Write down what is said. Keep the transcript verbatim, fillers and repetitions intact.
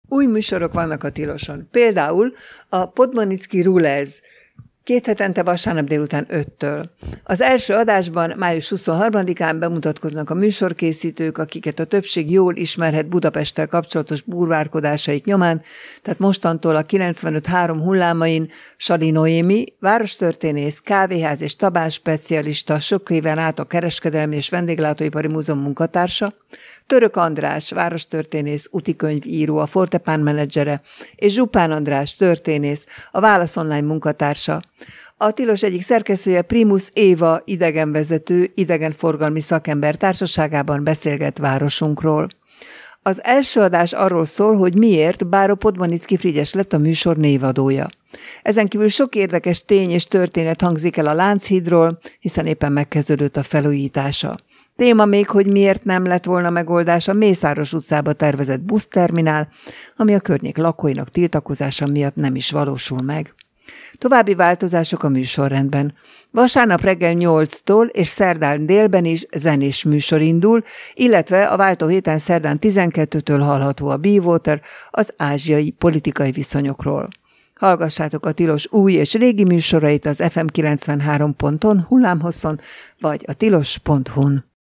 Új műsorok vannak a Tiloson. Például a Podmanicki Rulez, két hetente vasárnap délután öttől. Az első adásban május huszonharmadikán bemutatkoznak a műsorkészítők, akiket a többség jól ismerhet Budapesttel kapcsolatos burvárkodásaik nyomán, tehát mostantól a kilencvenöt három hullámain Sali Noémi, várostörténész, kávéház és tabás specialista, sok éven át a Kereskedelmi és Vendéglátóipari Múzeum munkatársa, Török András, várostörténész, útikönyvíró, a Fortepán menedzsere, és Zsupán András, történész, a Válasz Online munkatársa. A Tilos egyik szerkesztője, Primus Éva, idegenvezető, idegenforgalmi szakember társaságában beszélget városunkról. Az első adás arról szól, hogy miért Báró Podmanicki Frigyes lett a műsor névadója. Ezen kívül sok érdekes tény és történet hangzik el a Lánchídról, hiszen éppen megkezdődött a felújítása. Téma még, hogy miért nem lett volna megoldás a Mészáros utcába tervezett buszterminál, ami a környék lakóinak tiltakozása miatt nem is valósul meg. További változások a műsorrendben. Vasárnap reggel nyolctól és szerdán délben is zenés műsor indul, illetve a váltó héten szerdán tizenkettőtől hallható a Be-Water az ázsiai politikai viszonyokról. Hallgassátok a Tilos új és régi műsorait az ef em kilencvenhárom ponton hullámhosszon, vagy a tilos pont hu-n.